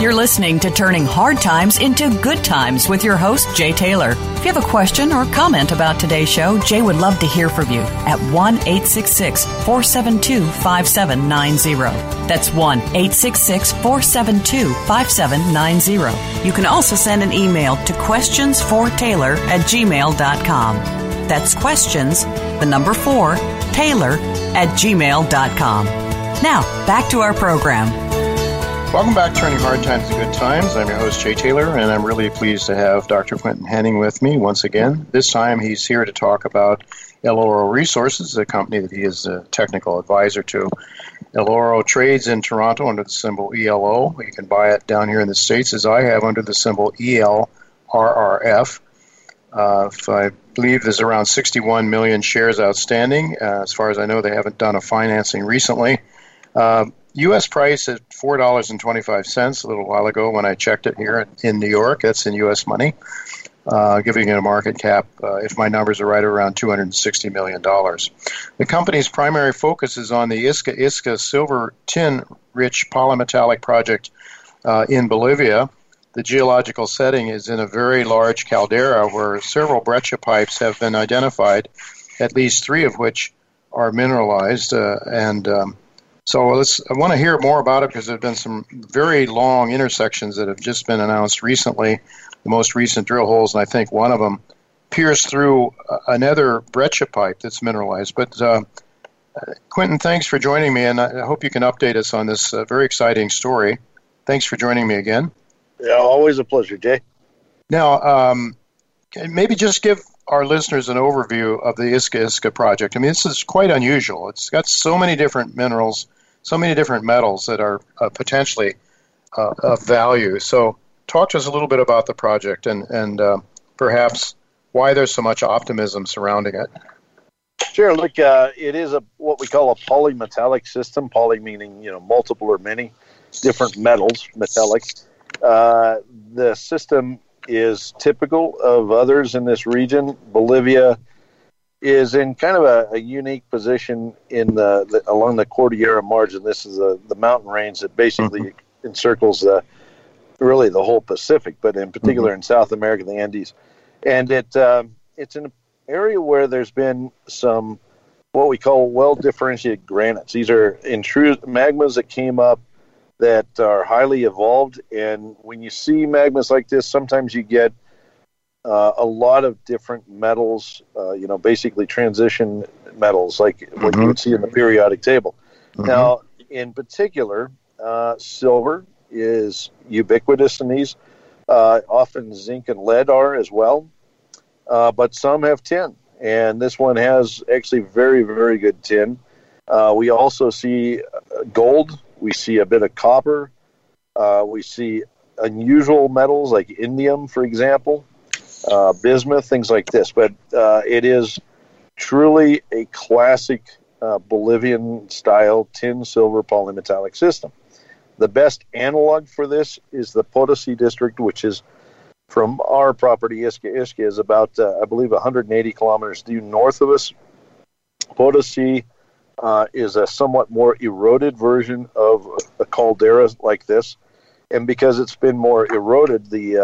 You're listening to Turning Hard Times into Good Times with your host, Jay Taylor. If you have a question or comment about today's show, Jay would love to hear from you at 1-866-472-5790. That's 1-866-472-5790. You can also send an email to questionsfortaylor@gmail.com. That's questions, the number 4, Taylor@gmail.com. Now, back to our program. Welcome back to Turning Hard Times to Good Times. I'm your host, Jay Taylor, and I'm really pleased to have Dr. Quentin Henning with me once again. This time he's here to talk about El Oro Resources, a company that he is a technical advisor to. El Oro trades in Toronto under the symbol ELO. You can buy it down here in the States, as I have, under the symbol ELRRF. I believe there's around 61 million shares outstanding. As far as I know, they haven't done a financing recently. U.S. price at $4.25 a little while ago when I checked it here in New York. That's in U.S. money, giving it a market cap, if my numbers are right, around $260 million. The company's primary focus is on the Isca silver tin-rich polymetallic project in Bolivia. The geological setting is in a very large caldera where several breccia pipes have been identified, at least 3 of which are mineralized, So I want to hear more about it because there have been some very long intersections that have just been announced recently, the most recent drill holes, and I think one of them pierced through another breccia pipe that's mineralized. But Quentin, thanks for joining me, and I hope you can update us on this very exciting story. Thanks for joining me again. Yeah, always a pleasure, Jay. Now, maybe just give our listeners an overview of the Isca project. I mean, this is quite unusual. It's got so many different minerals, so many different metals that are potentially of value. So talk to us a little bit about the project and perhaps why there's so much optimism surrounding it. Sure. Look, it is what we call a polymetallic system, poly meaning, multiple or many different metals, metallic. The system is typical of others in this region. Bolivia is in kind of a unique position in along the Cordillera margin. This is the mountain range that basically encircles really the whole Pacific, but in particular in South America, the Andes. And it's an area where there's been some what we call well-differentiated granites. These are intrusive magmas that came up that are highly evolved, and when you see magmas like this, sometimes you get a lot of different metals, basically transition metals, like what you would see in the periodic table. Now, in particular, silver is ubiquitous in these. Often zinc and lead are as well, but some have tin, and this one has actually very, very good tin. We also see gold. We see a bit of copper. We see unusual metals like indium, for example, bismuth, things like this. But it is truly a classic Bolivian-style tin-silver polymetallic system. The best analog for this is the Potosi district, which is from our property, Isca. Isca is about, I believe, 180 kilometers due north of us. Potosi is a somewhat more eroded version of a caldera like this, and because it's been more eroded, the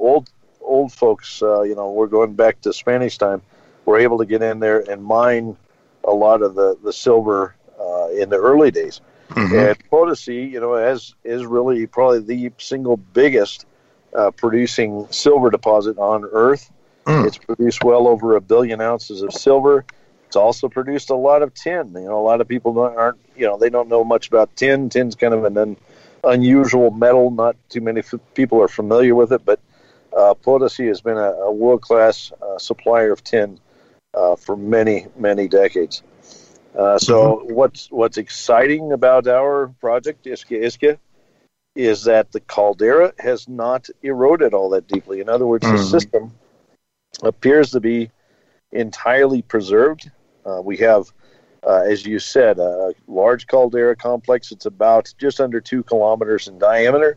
old folks, we're going back to Spanish time, were able to get in there and mine a lot of the silver in the early days. And Potosi, is really probably the single biggest producing silver deposit on Earth. It's produced well over 1 billion ounces of silver. It's also produced a lot of tin. A lot of people they don't know much about tin. Tin's kind of an unusual metal. Not too many people are familiar with it, but Potosi has been a world-class supplier of tin for many, many decades. So what's exciting about our project, Isca, is that the caldera has not eroded all that deeply. In other words, the system appears to be entirely preserved. We have, as you said, a large caldera complex. It's about just under 2 kilometers in diameter.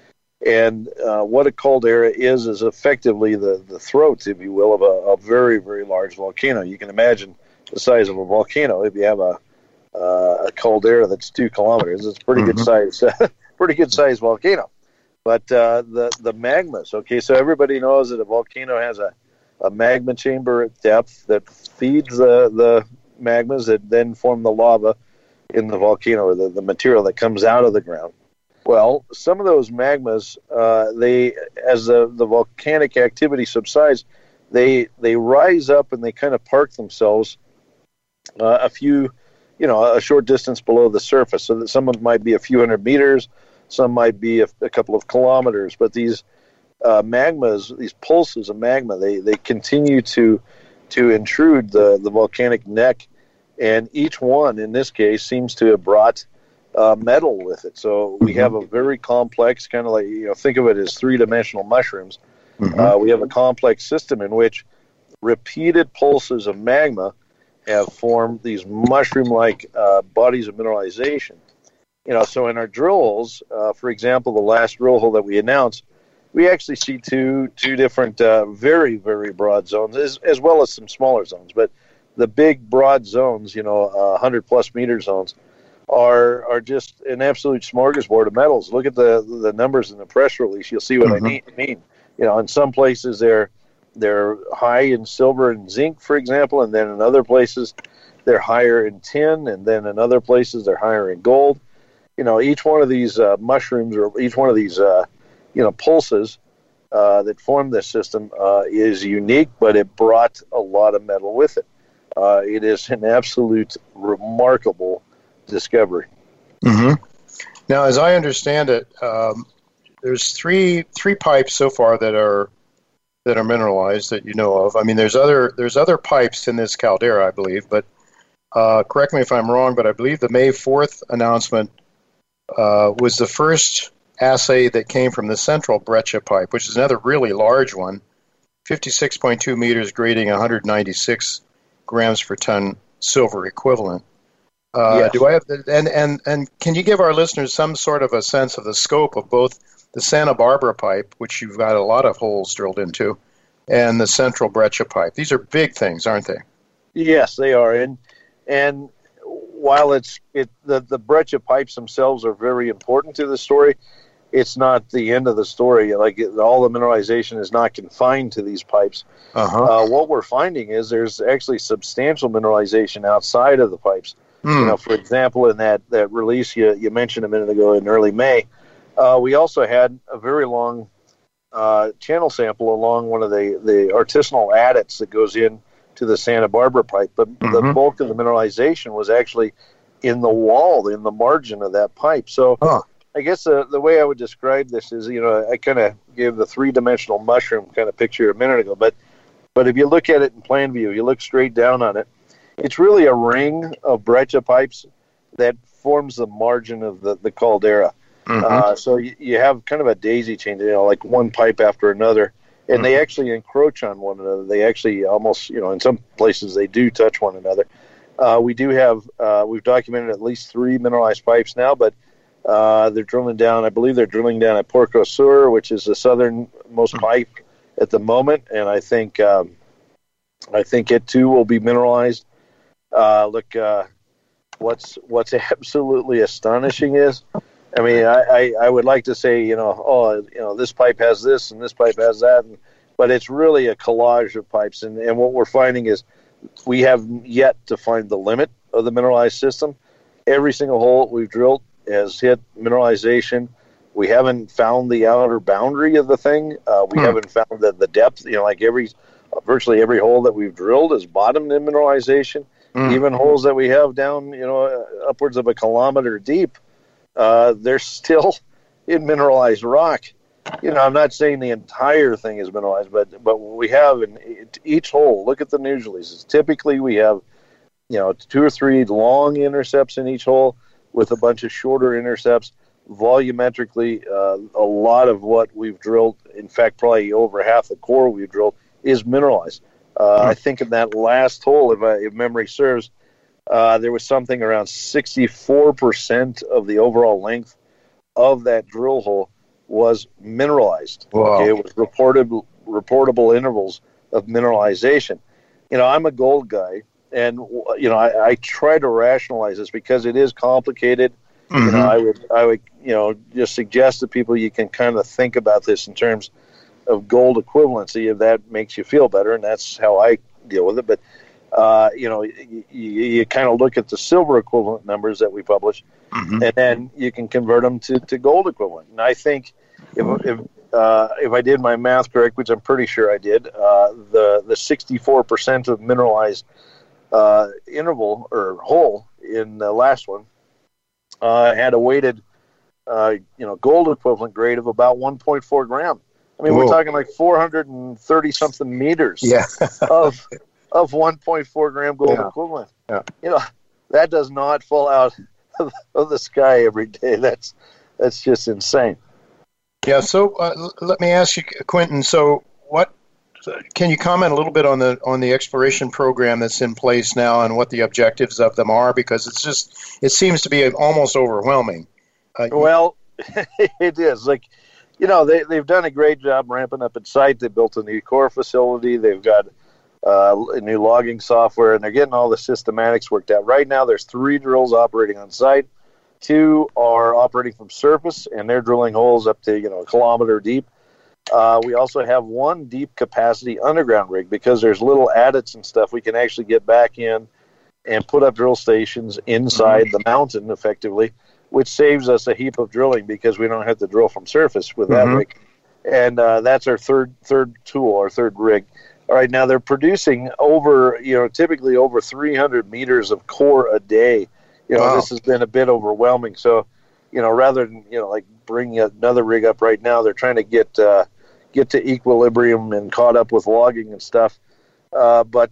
And what a caldera is effectively the throat, if you will, of a very, very large volcano. You can imagine the size of a volcano. If you have a caldera that's 2 kilometers, it's a pretty good size, pretty good size volcano. But the magmas, okay, so everybody knows that a volcano has a magma chamber at depth that feeds the magmas that then form the lava in the volcano, or the material that comes out of the ground. Well, some of those magmas, as the volcanic activity subsides, they rise up and they kind of park themselves a short distance below the surface. So that some of them might be a few hundred meters, some might be a couple of kilometers. But these magmas, these pulses of magma, they continue to intrude the volcanic neck, and each one, in this case, seems to have brought metal with it. So we have a very complex, kind of like, think of it as three-dimensional mushrooms. We have a complex system in which repeated pulses of magma have formed these mushroom-like bodies of mineralization. So in our drill holes, for example, the last drill hole that we announced, we actually see two different very, very broad zones, as well as some smaller zones. But the big, broad zones, 100-plus meter zones, are just an absolute smorgasbord of metals. Look at the numbers in the press release. You'll see what I mean. In some places they're high in silver and zinc, for example, and then in other places they're higher in tin, and then in other places they're higher in gold. Each one of these mushrooms, or each one of these pulses that form this system is unique, but it brought a lot of metal with it. It is an absolute remarkable discovery. Now, as I understand it, there's three pipes so far that are mineralized that you know of. I mean, there's other pipes in this caldera, I believe, but correct me if I'm wrong, but I believe the May 4th announcement was the first assay that came from the central breccia pipe, which is another really large one, 56.2 meters, grading 196 grams per ton silver equivalent. Yes. Do I have and can you give our listeners some sort of a sense of the scope of both the Santa Barbara pipe, which you've got a lot of holes drilled into, and the central breccia pipe? These are big things, aren't they? Yes, they are. And while the breccia pipes themselves are very important to the story, it's not the end of the story. Like all the mineralization is not confined to these pipes. What we're finding is there's actually substantial mineralization outside of the pipes. For example, in that release you mentioned a minute ago in early May, we also had a very long channel sample along one of the artisanal adits that goes in to the Santa Barbara pipe. But the bulk of the mineralization was actually in the wall, in the margin of that pipe. So I guess the way I would describe this is, I kind of gave the three-dimensional mushroom kind of picture a minute ago. But if you look at it in plan view, you look straight down on it, it's really a ring of breccia pipes that forms the margin of the caldera. So you have kind of a daisy chain, like one pipe after another, and they actually encroach on one another. They actually almost, in some places they do touch one another. We do have, we've documented at least 3 mineralized pipes now, but they're drilling down, I believe they're drilling down at Porco Sur, which is the southernmost pipe at the moment, and I think it too will be mineralized. What's absolutely astonishing is, I mean, I would like to say, this pipe has this and this pipe has that, but it's really a collage of pipes. And what we're finding is we have yet to find the limit of the mineralized system. Every single hole we've drilled has hit mineralization. We haven't found the outer boundary of the thing. We haven't found the depth. Like virtually every hole that we've drilled is bottomed in mineralization. Even holes that we have down, upwards of a kilometer deep, they're still in mineralized rock. I'm not saying the entire thing is mineralized, but what we have in each hole, look at the news releases. Typically we have, 2 or 3 long intercepts in each hole with a bunch of shorter intercepts. Volumetrically, a lot of what we've drilled, in fact, probably over half the core we've drilled, is mineralized. I think in that last hole, if memory serves, there was something around 64% of the overall length of that drill hole was mineralized. Wow. Okay, it was reportable intervals of mineralization. I'm a gold guy, and I try to rationalize this because it is complicated. Mm-hmm. I would just suggest to people you can kind of think about this in terms of gold equivalency, if that makes you feel better, and that's how I deal with it. But you kind of look at the silver equivalent numbers that we publish, Mm-hmm. and then you can convert them to gold equivalent. And I think if I did my math correct, which I'm pretty sure I did, the 64% of mineralized interval or hole in the last one had a weighted gold equivalent grade of about 1.4 gram. I mean, Whoa. we're talking like 430 something meters of 1.4 gram gold equivalent. Yeah. That does not fall out of the sky every day. That's just insane. Yeah. So let me ask you, Quentin. So what? Can you comment a little bit on the exploration program that's in place now and what the objectives of them are? Because it seems to be almost overwhelming. Well, it is. Like, they've done a great job ramping up at site. They built a new core facility. They've got a new logging software, and they're getting all the systematics worked out. Right now, there's 3 drills operating on site. 2 are operating from surface, and they're drilling holes up to a kilometer deep. We also have 1 deep capacity underground rig because there's little adits and stuff. We can actually get back in and put up drill stations inside the mountain effectively, which saves us a heap of drilling because we don't have to drill from surface with that rig. And that's our third tool, our third rig. All right, now they're producing typically over 300 meters of core a day. Wow. This has been a bit overwhelming. So, rather than, like bringing another rig up right now, they're trying to get to equilibrium and caught up with logging and stuff. But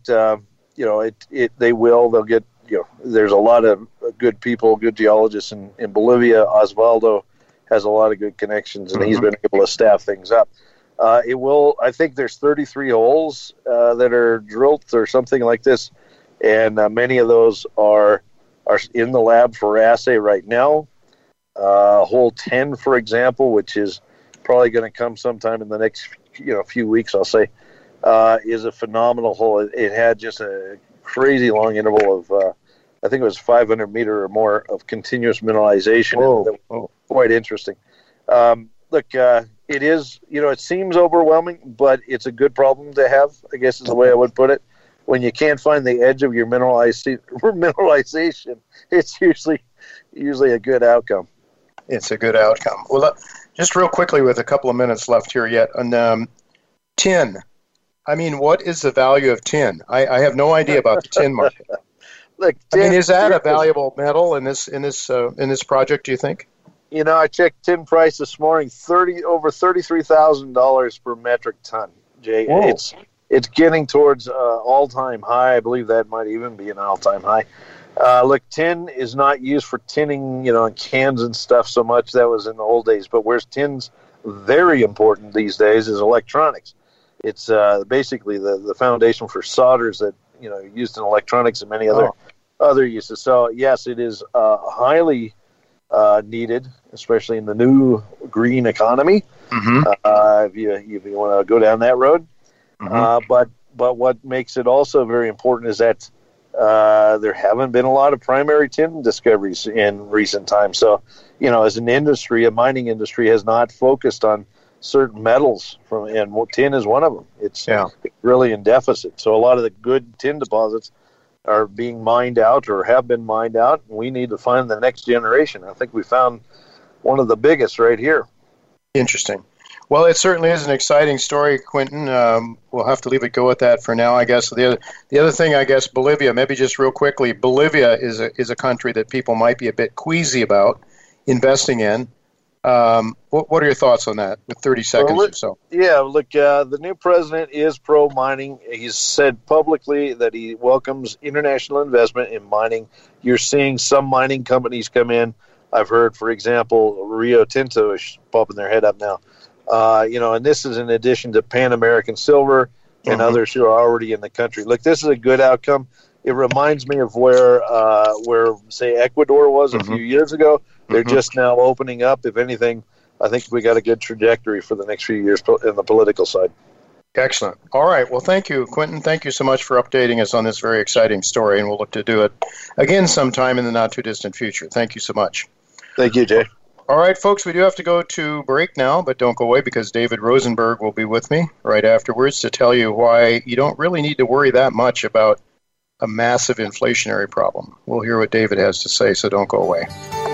they will. They'll get, there's a lot of good people, good geologists in Bolivia. Osvaldo has a lot of good connections, and he's been able to staff things up. I think there's 33 holes that are drilled or something like this, and many of those are in the lab for assay right now. Hole 10, for example, which is probably going to come sometime in the next few weeks, I'll say, is a phenomenal hole. It had just a crazy long interval of I think it was 500 meter or more of continuous mineralization. Whoa. Quite interesting. Look, it is, it seems overwhelming, but it's a good problem to have, I guess is the way I would put it. When you can't find the edge of your mineralization, it's usually a good outcome. It's a good outcome. Well, just real quickly with a couple of minutes left here yet, on tin. I mean, what is the value of tin? I have no idea about the tin market. Look, is that a valuable metal in this project, do you think? I checked tin price this morning, over $33,000 per metric ton. Jay, Whoa. It's getting towards all-time high. I believe that might even be an all-time high. Look, tin is not used for tinning, in cans and stuff so much. That was in the old days. But where's tin's very important these days is electronics. It's basically the foundation for solders that used in electronics and many other uses. So yes, it is highly needed, especially in the new green economy. If you want to go down that road. But what makes it also very important is that there haven't been a lot of primary tin discoveries in recent times. So, as an industry, a mining industry has not focused on certain metals and tin is one of them. It's really in deficit. So a lot of the good tin deposits are being mined out or have been mined out. And we need to find the next generation. I think we found one of the biggest right here. Interesting. Well, it certainly is an exciting story, Quentin. We'll have to leave it go at that for now, I guess. The other thing, I guess, Bolivia, maybe just real quickly, Bolivia is a country that people might be a bit queasy about investing in. What are your thoughts on that with 30 seconds or so? Yeah, look, the new president is pro-mining. He's said publicly that he welcomes international investment in mining. You're seeing some mining companies come in. I've heard, for example, Rio Tinto is popping their head up now. And this is in addition to Pan American Silver and others who are already in the country. Look, this is a good outcome. It reminds me of where say, Ecuador was a few years ago. They're just now opening up. If anything, I think we got a good trajectory for the next few years in the political side. Excellent. All right. Well, thank you, Quentin. Thank you so much for updating us on this very exciting story, and we'll look to do it again sometime in the not-too-distant future. Thank you so much. Thank you, Jay. All right, folks, we do have to go to break now, but don't go away because David Rosenberg will be with me right afterwards to tell you why you don't really need to worry that much about a massive inflationary problem. We'll hear what David has to say, so don't go away.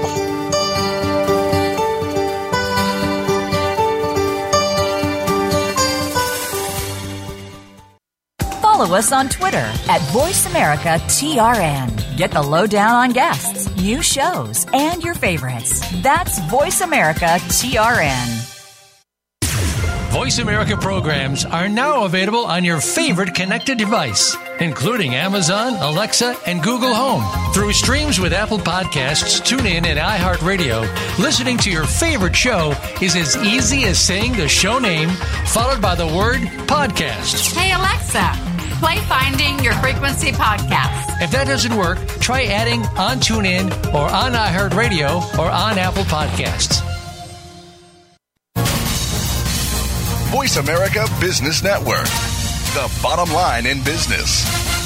Follow us on Twitter at VoiceAmericaTRN. Get the lowdown on guests, new shows, and your favorites. That's VoiceAmericaTRN. Voice America programs are now available on your favorite connected device, including Amazon, Alexa, and Google Home. Through streams with Apple Podcasts, TuneIn, and iHeartRadio, listening to your favorite show is as easy as saying the show name followed by the word podcast. Hey, Alexa, play Finding Your Frequency podcast. If that doesn't work, try adding on TuneIn or on iHeartRadio or on Apple Podcasts. Voice America Business Network, the bottom line in business.